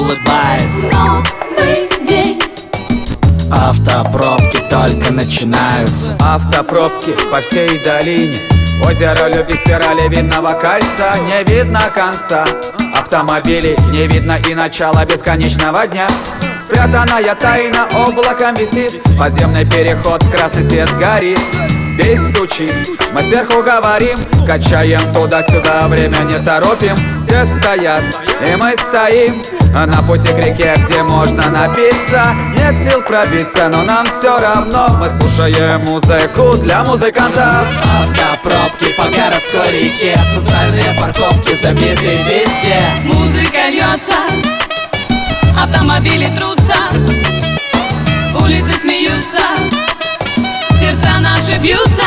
улыбается. Новый день. Автопробки только начинаются. Автопробки по всей долине. Озеро любви, спирали видного кольца. Не видно конца автомобилей, не видно и начала бесконечного дня. Спрятанная тайна облаком висит. Подземный переход, красный свет горит. Бей, стучи, мы сверху говорим. Качаем туда-сюда, время не торопим. Все стоят, и мы стоим на пути к реке, где можно напиться. Нет сил пробиться, но нам все равно. Мы слушаем музыку для музыкантов. Автопробки по городской реке. Центральные парковки забиты везде. Музыка льется, автомобили трутся, улицы смеются, сердца наши бьются.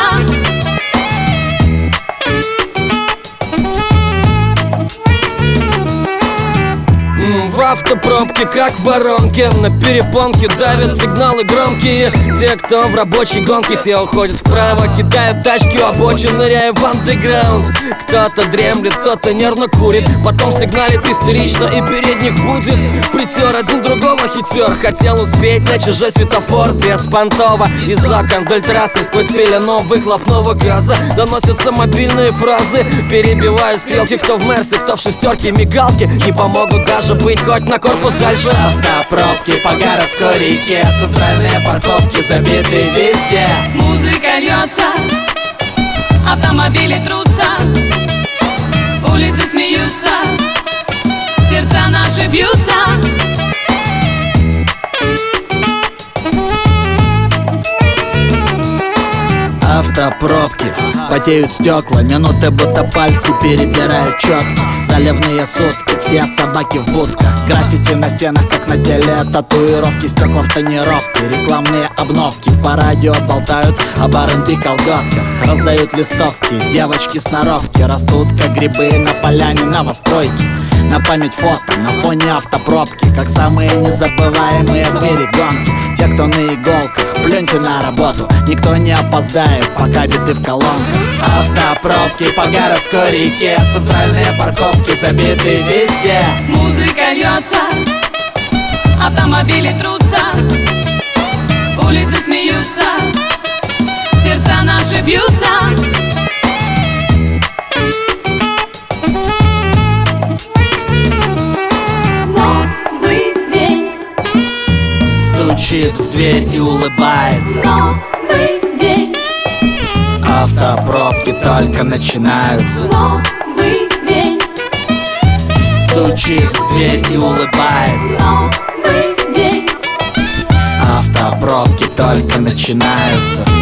В автопробке, как в воронке, на перепонке давят сигналы громкие. Те, кто в рабочей гонке, те уходят вправо, кидают тачки у обочин, ныряя в андеграунд. Кто-то дремлет, кто-то нервно курит, потом сигналит истерично и перед них будет. Притер один другого хитер, хотел успеть на чужой светофор беспонтово. Из окон вдоль трассы сквозь пелену выхлопного газа доносятся мобильные фразы. Перебиваю стрелки, кто в Мерсе, кто в шестерке, мигалки не помогут даже быть хоть на корпус дальше. Автопробки по городской реке. Центральные парковки забиты везде. Музыка льется, автомобили трутся, улицы смеются, сердца наши бьются. Автопробки, потеют стекла, минуты будто пальцы перебирают четко. Заливные сутки, все собаки в будках. Граффити на стенах, как на теле, татуировки, стекла в тонировке, рекламные обновки. По радио болтают об R&B колготках, раздают листовки, девочки сноровки растут, как грибы на поляне новостройки. На память фото, на фоне автопробки, как самые незабываемые в мире гонки. Те, кто на иголках, плюньте на работу, никто не опоздает, пока биты в колонках. Автопробки по городской реке. Центральные парковки забиты везде. Музыка льется, автомобили трутся, улицы смеются, сердца наши бьются. Новый день. Стучит в дверь и улыбается. Новый день. Автопробки только начинаются. Новый день. Стучит в дверь и улыбается. Новый день. Автопробки только начинаются.